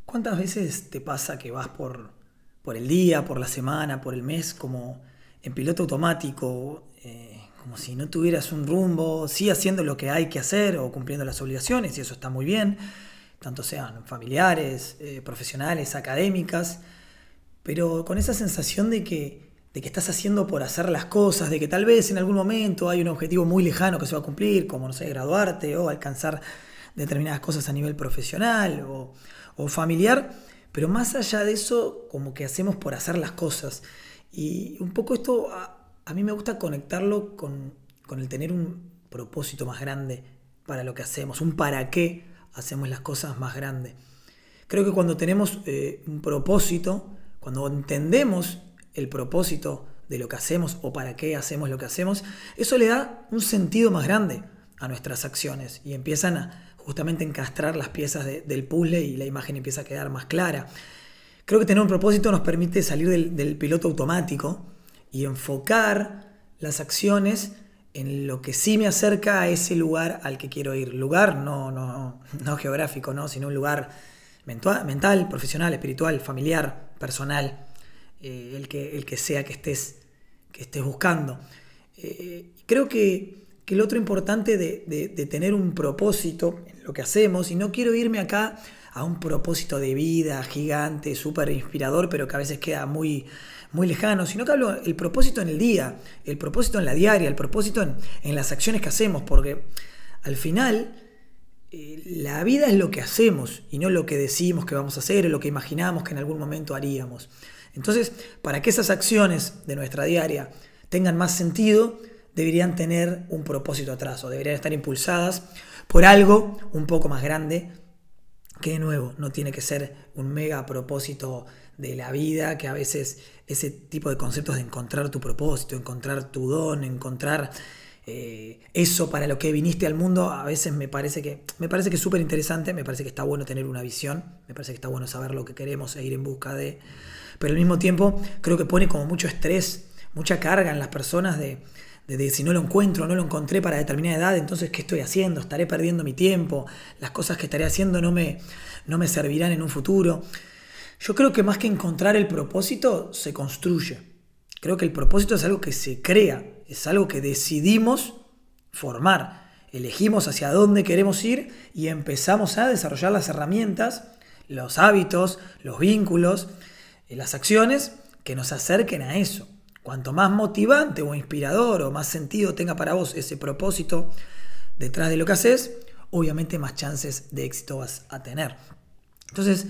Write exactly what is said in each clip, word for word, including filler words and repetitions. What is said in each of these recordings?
¿Cuántas veces te pasa que vas por, por el día, por la semana, por el mes, como en piloto automático, eh, como si no tuvieras un rumbo, sí haciendo lo que hay que hacer o cumpliendo las obligaciones, y eso está muy bien, tanto sean familiares, eh, profesionales, académicas, pero con esa sensación de que, de que estás haciendo por hacer las cosas, de que tal vez en algún momento hay un objetivo muy lejano que se va a cumplir, como, no sé, graduarte o alcanzar determinadas cosas a nivel profesional o, o familiar, pero más allá de eso, como que hacemos por hacer las cosas. Y un poco esto a, a mí me gusta conectarlo con, con el tener un propósito más grande para lo que hacemos, un para qué hacemos las cosas más grande. Creo que cuando tenemos eh, un propósito, cuando entendemos el propósito de lo que hacemos o para qué hacemos lo que hacemos, eso le da un sentido más grande a nuestras acciones y empiezan a justamente encastrar las piezas de, del puzzle y la imagen empieza a quedar más clara. Creo que tener un propósito nos permite salir del, del piloto automático y enfocar las acciones en lo que sí me acerca a ese lugar al que quiero ir. Lugar no, no, no geográfico, ¿no? Sino un lugar mental, mental, profesional, espiritual, familiar, personal, eh, el, que, el que sea que estés, que estés buscando. Eh, creo que, que lo otro importante de, de, de tener un propósito en lo que hacemos, y no quiero irme acá a un propósito de vida gigante, súper inspirador, pero que a veces queda muy, muy lejano, sino que hablo el propósito en el día, el propósito en la diaria, el propósito en, en las acciones que hacemos, porque al final eh, la vida es lo que hacemos y no lo que decimos que vamos a hacer o lo que imaginamos que en algún momento haríamos. Entonces, para que esas acciones de nuestra diaria tengan más sentido, deberían tener un propósito atrás o deberían estar impulsadas por algo un poco más grande, que de nuevo no tiene que ser un mega propósito de la vida, que a veces ese tipo de conceptos de encontrar tu propósito, encontrar tu don, encontrar eh, eso para lo que viniste al mundo, a veces me parece que me parece que es súper interesante, me parece que está bueno tener una visión, me parece que está bueno saber lo que queremos e ir en busca de, pero al mismo tiempo creo que pone como mucho estrés, mucha carga en las personas de De, de si no lo encuentro, no lo encontré para determinada edad, entonces ¿qué estoy haciendo? Estaré perdiendo mi tiempo, las cosas que estaré haciendo no me, no me servirán en un futuro. Yo creo que más que encontrar el propósito, se construye. Creo que el propósito es algo que se crea, es algo que decidimos formar. Elegimos hacia dónde queremos ir y empezamos a desarrollar las herramientas, los hábitos, los vínculos, las acciones que nos acerquen a eso. Cuanto más motivante o inspirador o más sentido tenga para vos ese propósito detrás de lo que haces, obviamente más chances de éxito vas a tener. Entonces,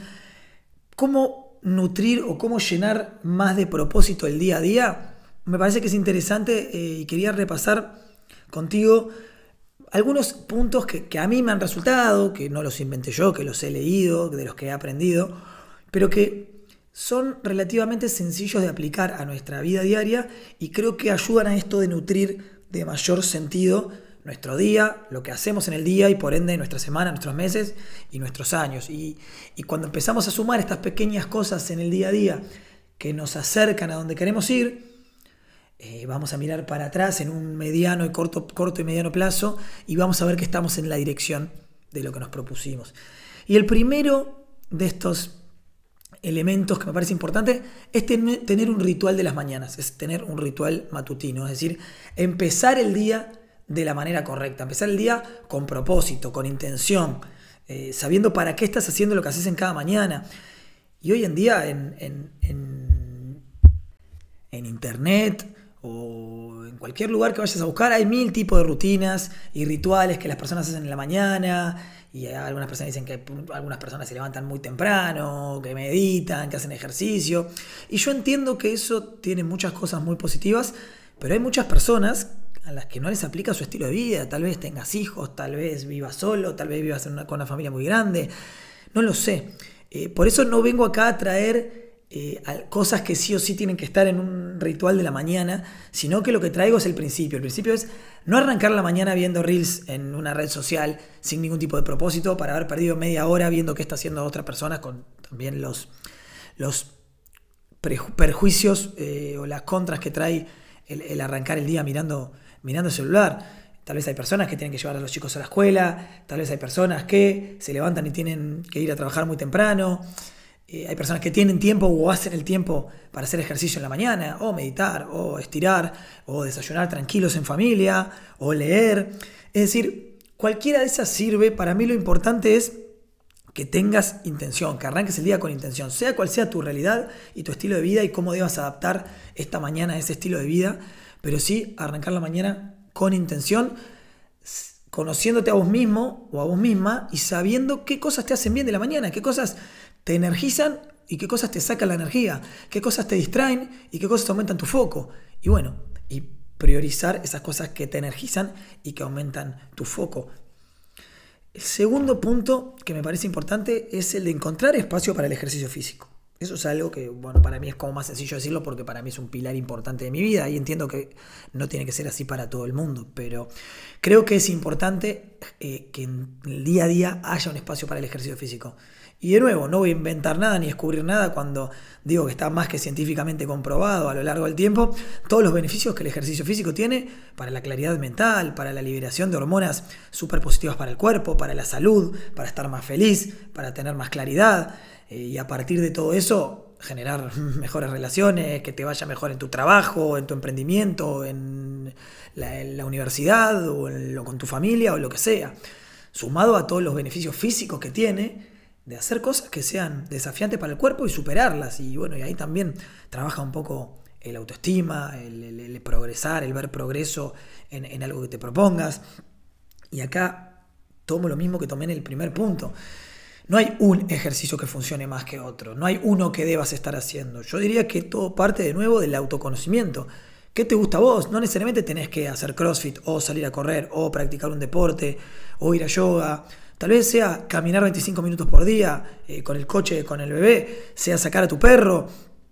¿cómo nutrir o cómo llenar más de propósito el día a día? Me parece que es interesante eh, y quería repasar contigo algunos puntos que, que a mí me han resultado, que no los inventé yo, que los he leído, de los que he aprendido, pero que son relativamente sencillos de aplicar a nuestra vida diaria y creo que ayudan a esto de nutrir de mayor sentido nuestro día, lo que hacemos en el día y por ende nuestra semana, nuestros meses y nuestros años. Y, y cuando empezamos a sumar estas pequeñas cosas en el día a día que nos acercan a donde queremos ir, eh, vamos a mirar para atrás en un mediano y corto, corto y mediano plazo y vamos a ver que estamos en la dirección de lo que nos propusimos. Y el primero de estos elementos que me parece importante es ten- tener un ritual de las mañanas, es tener un ritual matutino, es decir, empezar el día de la manera correcta, empezar el día con propósito, con intención, eh, sabiendo para qué estás haciendo lo que haces en cada mañana. Y hoy en día en, en, en, en internet o en cualquier lugar que vayas a buscar hay mil tipos de rutinas y rituales que las personas hacen en la mañana. Y algunas personas dicen que algunas personas se levantan muy temprano, que meditan, que hacen ejercicio. Y yo entiendo que eso tiene muchas cosas muy positivas, pero hay muchas personas a las que no les aplica su estilo de vida. Tal vez tengas hijos, tal vez vivas solo, tal vez vivas en una, con una familia muy grande. No lo sé. Eh, por eso no vengo acá a traer eh, a cosas que sí o sí tienen que estar en un ritual de la mañana, sino que lo que traigo es el principio. El principio es no arrancar la mañana viendo reels en una red social sin ningún tipo de propósito para haber perdido media hora viendo qué está haciendo otra persona, con también los, los perjuicios eh, o las contras que trae el, el arrancar el día mirando, mirando el celular. Tal vez hay personas que tienen que llevar a los chicos a la escuela, tal vez hay personas que se levantan y tienen que ir a trabajar muy temprano. Eh, hay personas que tienen tiempo o hacen el tiempo para hacer ejercicio en la mañana, o meditar, o estirar, o desayunar tranquilos en familia, o leer. Es decir, cualquiera de esas sirve. Para mí lo importante es que tengas intención, que arranques el día con intención, sea cual sea tu realidad y tu estilo de vida y cómo debas adaptar esta mañana a ese estilo de vida, pero sí arrancar la mañana con intención, conociéndote a vos mismo o a vos misma y sabiendo qué cosas te hacen bien de la mañana, qué cosas te energizan y qué cosas te sacan la energía, qué cosas te distraen y qué cosas aumentan tu foco. Y bueno, y priorizar esas cosas que te energizan y que aumentan tu foco. El segundo punto que me parece importante es el de encontrar espacio para el ejercicio físico. Eso es algo que, bueno, para mí es como más sencillo decirlo porque para mí es un pilar importante de mi vida y entiendo que no tiene que ser así para todo el mundo, pero creo que es importante eh, que en el día a día haya un espacio para el ejercicio físico. Y de nuevo, no voy a inventar nada ni descubrir nada cuando digo que está más que científicamente comprobado a lo largo del tiempo todos los beneficios que el ejercicio físico tiene para la claridad mental, para la liberación de hormonas súper positivas para el cuerpo, para la salud, para estar más feliz, para tener más claridad eh, y a partir de todo eso generar mejores relaciones, que te vaya mejor en tu trabajo, en tu emprendimiento, en la, en la universidad o, en, o con tu familia o lo que sea. Sumado a todos los beneficios físicos que tiene de hacer cosas que sean desafiantes para el cuerpo y superarlas. Y bueno, y ahí también trabaja un poco el autoestima, el, el, el progresar, el ver progreso en, en algo que te propongas. Y acá tomo lo mismo que tomé en el primer punto. No hay un ejercicio que funcione más que otro. No hay uno que debas estar haciendo. Yo diría que todo parte de nuevo del autoconocimiento. ¿Qué te gusta a vos? No necesariamente tenés que hacer CrossFit o salir a correr o practicar un deporte o ir a yoga. Tal vez sea caminar veinticinco minutos por día eh, con el coche, con el bebé, sea sacar a tu perro,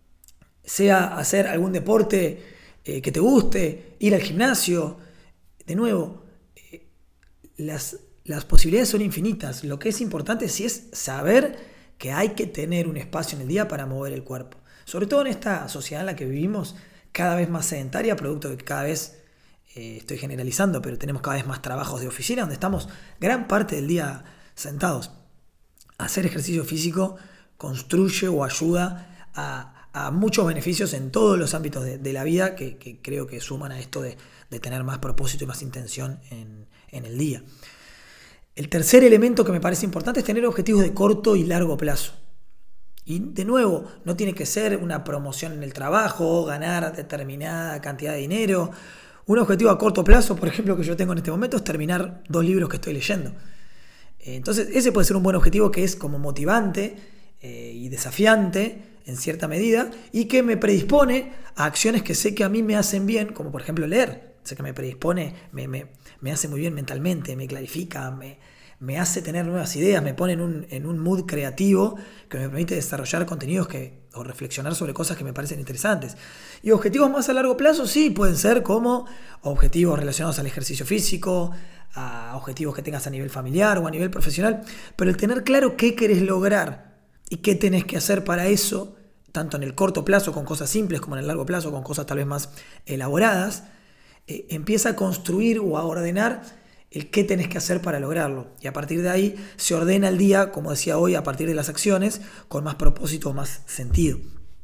sea hacer algún deporte eh, que te guste, ir al gimnasio. De nuevo, eh, las, las posibilidades son infinitas. Lo que es importante sí es saber que hay que tener un espacio en el día para mover el cuerpo. Sobre todo en esta sociedad en la que vivimos, cada vez más sedentaria, producto de que cada vez... Eh, estoy generalizando, pero tenemos cada vez más trabajos de oficina donde estamos gran parte del día sentados. Hacer ejercicio físico construye o ayuda a, a muchos beneficios en todos los ámbitos de, de la vida que, que creo que suman a esto de, de tener más propósito y más intención en, en el día. El tercer elemento que me parece importante es tener objetivos de corto y largo plazo. Y de nuevo, no tiene que ser una promoción en el trabajo, ganar determinada cantidad de dinero. Un objetivo a corto plazo, por ejemplo, que yo tengo en este momento es terminar dos libros que estoy leyendo. Entonces, ese puede ser un buen objetivo que es como motivante eh, y desafiante en cierta medida y que me predispone a acciones que sé que a mí me hacen bien, como por ejemplo leer. Sé que me predispone, me, me, me hace muy bien mentalmente, me clarifica, me, me hace tener nuevas ideas, me pone en un, en un mood creativo que me permite desarrollar contenidos que, o reflexionar sobre cosas que me parecen interesantes. Y objetivos más a largo plazo sí pueden ser como objetivos relacionados al ejercicio físico, a objetivos que tengas a nivel familiar o a nivel profesional, pero el tener claro qué querés lograr y qué tenés que hacer para eso, tanto en el corto plazo con cosas simples como en el largo plazo con cosas tal vez más elaboradas, eh, empieza a construir o a ordenar el qué tenés que hacer para lograrlo. Y a partir de ahí se ordena el día, como decía hoy, a partir de las acciones, con más propósito, más sentido.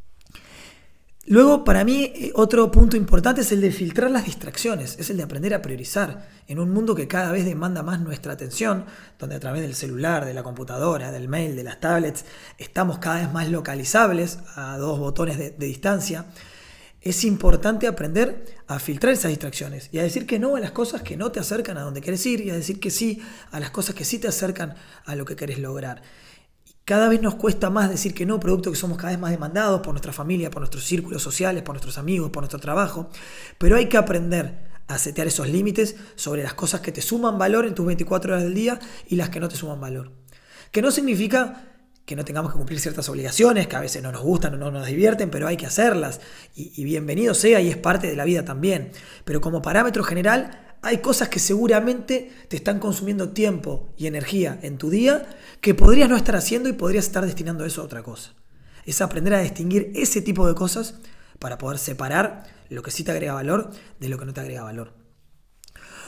Luego, para mí, otro punto importante es el de filtrar las distracciones, es el de aprender a priorizar. En un mundo que cada vez demanda más nuestra atención, donde a través del celular, de la computadora, del mail, de las tablets, estamos cada vez más localizables a dos botones de, de distancia, es importante aprender a filtrar esas distracciones y a decir que no a las cosas que no te acercan a donde querés ir y a decir que sí a las cosas que sí te acercan a lo que querés lograr. Cada vez nos cuesta más decir que no, producto que somos cada vez más demandados por nuestra familia, por nuestros círculos sociales, por nuestros amigos, por nuestro trabajo, pero hay que aprender a setear esos límites sobre las cosas que te suman valor en tus veinticuatro horas del día y las que no te suman valor. Que no significa que no tengamos que cumplir ciertas obligaciones, que a veces no nos gustan o no nos divierten, pero hay que hacerlas, y, y bienvenido sea, y es parte de la vida también. Pero como parámetro general, hay cosas que seguramente te están consumiendo tiempo y energía en tu día que podrías no estar haciendo y podrías estar destinando eso a otra cosa. Es aprender a distinguir ese tipo de cosas para poder separar lo que sí te agrega valor de lo que no te agrega valor.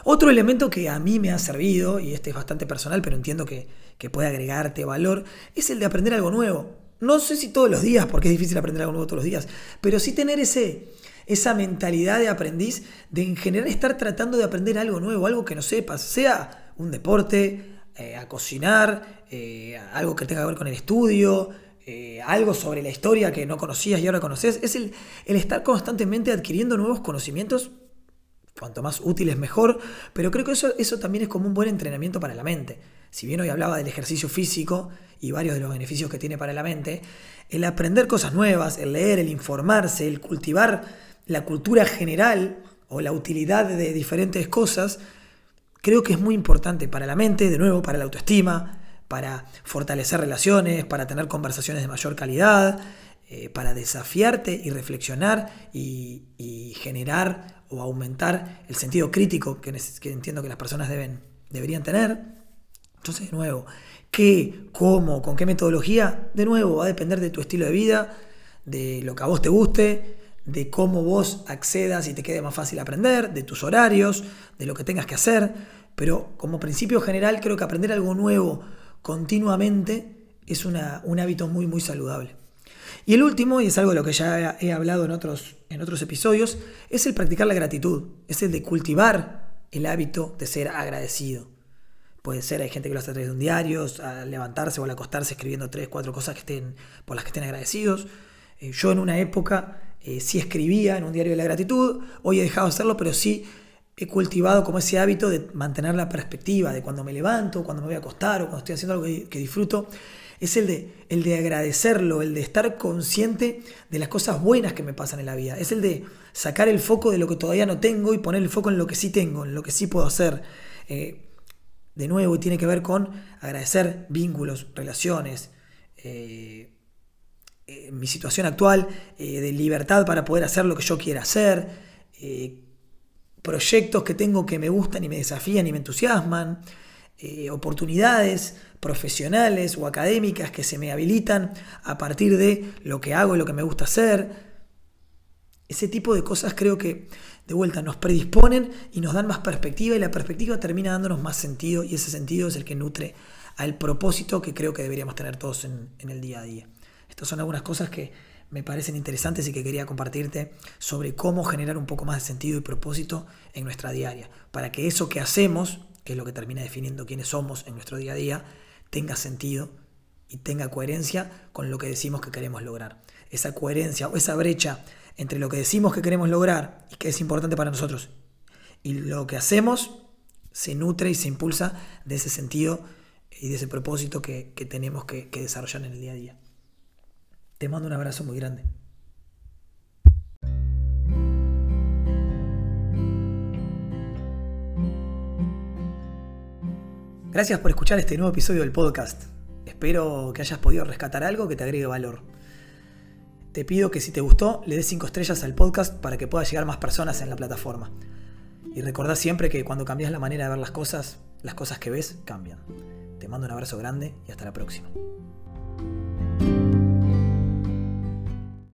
Otro elemento que a mí me ha servido, y este es bastante personal, pero entiendo que, que puede agregarte valor, es el de aprender algo nuevo. No sé si todos los días, porque es difícil aprender algo nuevo todos los días, pero sí tener ese, esa mentalidad de aprendiz, de en general estar tratando de aprender algo nuevo, algo que no sepas, sea un deporte, eh, a cocinar, eh, algo que tenga que ver con el estudio, eh, algo sobre la historia que no conocías y ahora conoces. Es el, el estar constantemente adquiriendo nuevos conocimientos. Cuanto más útiles mejor, pero creo que eso, eso también es como un buen entrenamiento para la mente. Si bien hoy hablaba del ejercicio físico y varios de los beneficios que tiene para la mente, el aprender cosas nuevas, el leer, el informarse, el cultivar la cultura general o la utilidad de diferentes cosas, creo que es muy importante para la mente, de nuevo, para la autoestima, para fortalecer relaciones, para tener conversaciones de mayor calidad, eh, para desafiarte y reflexionar y, y generar o aumentar el sentido crítico que, que entiendo que las personas deben, deberían tener. Entonces, de nuevo, ¿qué, cómo, con qué metodología? De nuevo, va a depender de tu estilo de vida, de lo que a vos te guste, de cómo vos accedas y te quede más fácil aprender, de tus horarios, de lo que tengas que hacer. Pero como principio general, creo que aprender algo nuevo continuamente es una, un hábito muy, muy saludable. Y el último, y es algo de lo que ya he hablado en otros, en otros episodios, es el practicar la gratitud, es el de cultivar el hábito de ser agradecido. Puede ser, hay gente que lo hace a través de un diario, al levantarse o al acostarse escribiendo tres, cuatro cosas que estén, por las que estén agradecidos. Eh, yo en una época eh, sí escribía en un diario de la gratitud, hoy he dejado de hacerlo, pero sí he cultivado como ese hábito de mantener la perspectiva de cuando me levanto, cuando me voy a acostar o cuando estoy haciendo algo que, que disfruto. Es el de, el de agradecerlo, el de estar consciente de las cosas buenas que me pasan en la vida. Es el de sacar el foco de lo que todavía no tengo y poner el foco en lo que sí tengo, en lo que sí puedo hacer. Eh, de nuevo, tiene que ver con agradecer vínculos, relaciones, eh, eh, mi situación actual, eh, de libertad para poder hacer lo que yo quiera hacer, eh, proyectos que tengo que me gustan y me desafían y me entusiasman, eh, oportunidades profesionales o académicas que se me habilitan a partir de lo que hago y lo que me gusta hacer. Ese tipo de cosas creo que de vuelta nos predisponen y nos dan más perspectiva, y la perspectiva termina dándonos más sentido, y ese sentido es el que nutre al propósito que creo que deberíamos tener todos en, en el día a día. Estas son algunas cosas que me parecen interesantes y que quería compartirte sobre cómo generar un poco más de sentido y propósito en nuestra diaria, para que eso que hacemos, que es lo que termina definiendo quiénes somos en nuestro día a día, tenga sentido y tenga coherencia con lo que decimos que queremos lograr. Esa coherencia o esa brecha entre lo que decimos que queremos lograr y que es importante para nosotros y lo que hacemos se nutre y se impulsa de ese sentido y de ese propósito que, que tenemos que, que desarrollar en el día a día. Te mando un abrazo muy grande. Gracias por escuchar este nuevo episodio del podcast. Espero que hayas podido rescatar algo que te agregue valor. Te pido que si te gustó, le des cinco estrellas al podcast para que pueda llegar a más personas en la plataforma. Y recordá siempre que cuando cambias la manera de ver las cosas, las cosas que ves cambian. Te mando un abrazo grande y hasta la próxima.